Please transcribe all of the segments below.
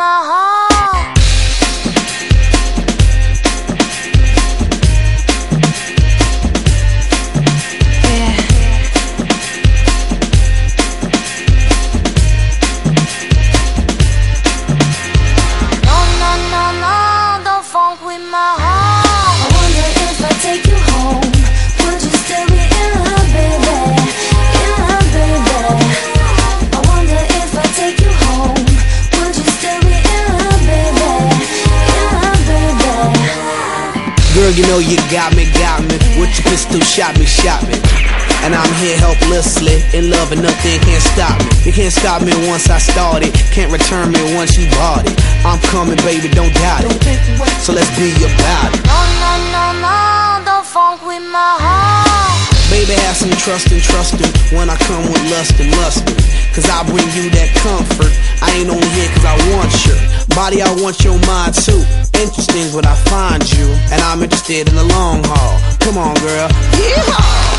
my heart. Yeah. No, no, no, no, don't funk with my heart. I wonder if I take you home, would you still be in love, baby? In love, baby. I wonder if I take you home, would you still be in love, baby? In love, baby. Girl, you know you got me. With your pistol, shot me. And I'm here helplessly, in love and nothing can't stop me. You can't stop me once I started, can't return me once you bought it. I'm coming, baby, don't doubt it. So let's be about it. No, no, no, no, don't funk with my heart. Baby, have some trust and when I come with lust and lustin'. Cause I bring you that comfort. I ain't only here cause I want your body, I want your mind too. Interesting is what I find you, and I'm interested in the long haul. Come on, girl. Yeehaw!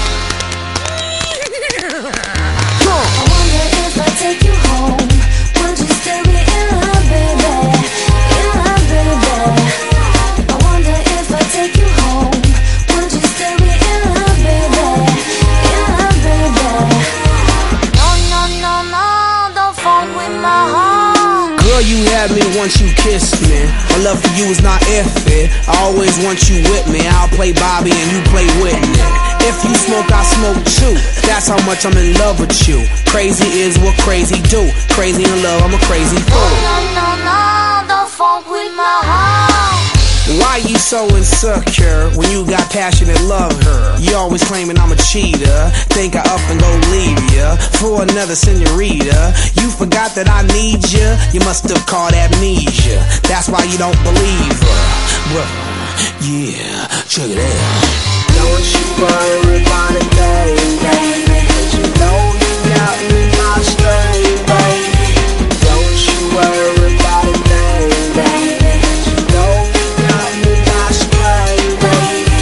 I wonder if I take you home, would you still be in love, baby? In love, baby. I wonder if I take you home, would you still be in love, baby? In love, baby. No, no, no, no, don't funk with my heart. Girl, you had me once you kissed me. My love for you is not iffy. I always want you with me. I'll play Bobby and you play Whitney. If you smoke, I smoke too. That's how much I'm in love with you. Crazy is what crazy do. Crazy in love, I'm a crazy fool. No, no, no, don't funk with my heart. Why you so insecure when you got passionate love her? You always claiming I'm a cheater. Think I up and go leave ya for another senorita. You forgot that I need ya. You must have caught amnesia. That's why you don't believe her. Well, yeah, check it out. Don't you worry about a thing, baby. 'Cause you know you got me my string, baby. Don't you worry about a thing, baby. 'Cause you know you got me my string, baby.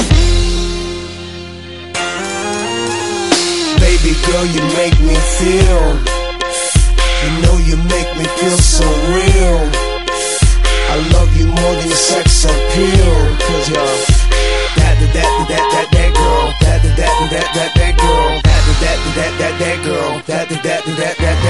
Baby girl, you make me feel. You know you make me feel so real. I love you more than your sex appeal. 'Cause you're that girl, that girl, that girl, that girl, that girl, that